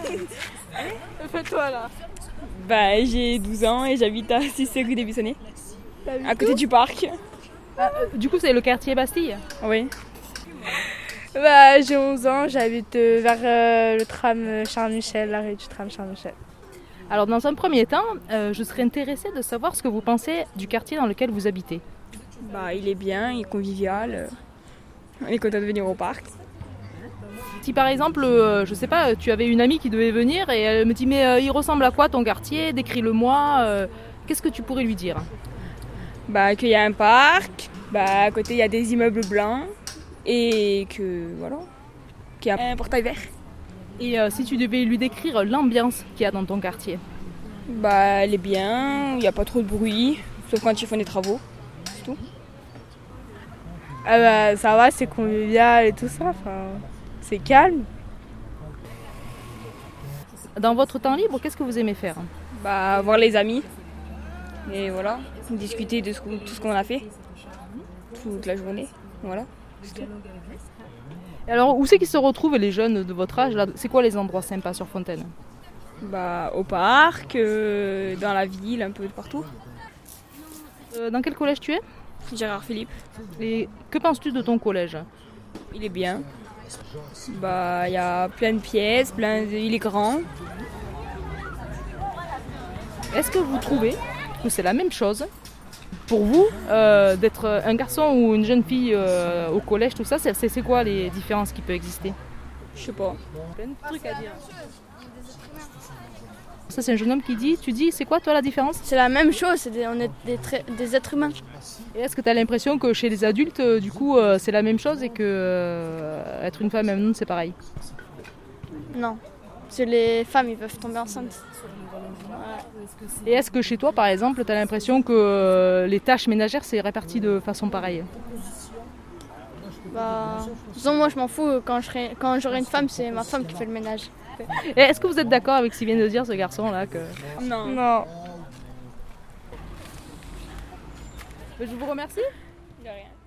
Fais-toi là. Bah, j'ai 12 ans et j'habite à 6 rue des Buissonnets, à côté du parc. Du coup, c'est le quartier Bastille. Oui. Bah, j'ai 11 ans, j'habite vers le tram Charles-Michel, l'arrêt du tram Charles-Michel. Alors, dans un premier temps, je serais intéressée de savoir ce que vous pensez du quartier dans lequel vous habitez. Bah, il est bien, il est convivial. On est content de venir au parc. Si par exemple, je sais pas, tu avais une amie qui devait venir et elle me dit mais il ressemble à quoi ton quartier? Décris-le-moi. Qu'est-ce que tu pourrais lui dire? Bah, qu'il y a un parc, bah, à côté il y a des immeubles blancs et que voilà, qu'il y a un portail vert. Et si tu devais lui décrire l'ambiance qu'il y a dans ton quartier? Bah, elle est bien, il n'y a pas trop de bruit, sauf quand ils font des travaux, c'est tout. Ah bah, ça va, c'est convivial et tout ça, c'est calme. Dans votre temps libre, qu'est-ce que vous aimez faire? Bah, voir les amis et voilà, discuter de tout ce qu'on a fait toute la journée, voilà, c'est tout. Et alors, où c'est qu'ils se retrouvent les jeunes de votre âge là? C'est quoi les endroits sympas sur Fontaine? Bah, au parc, dans la ville, un peu de partout. Dans quel collège tu es? Gérard Philippe. Et que penses-tu de ton collège? Il est bien. Bah, il y a plein de pièces, il est grand. Est-ce que vous trouvez que c'est la même chose pour vous d'être un garçon ou une jeune fille au collège, tout ça? C'est quoi les différences qui peuvent exister? Je sais pas. Plein de trucs à dire. Ça, c'est un jeune homme qui dit, tu dis, c'est quoi toi la différence? C'est la même chose, on est des êtres humains. Et est-ce que tu as l'impression que chez les adultes, du coup, c'est la même chose et que être une femme et un homme, c'est pareil? Non, parce que les femmes, ils peuvent tomber enceintes. Et est-ce que chez toi, par exemple, tu as l'impression que les tâches ménagères, c'est réparti de façon pareille? Bah, disons, moi, je m'en fous. Quand j'aurai une femme, c'est ma femme qui fait le ménage. Et est-ce que vous êtes d'accord avec ce qu'il vient de dire, ce garçon-là que... Non. Non. Je vous remercie. De rien.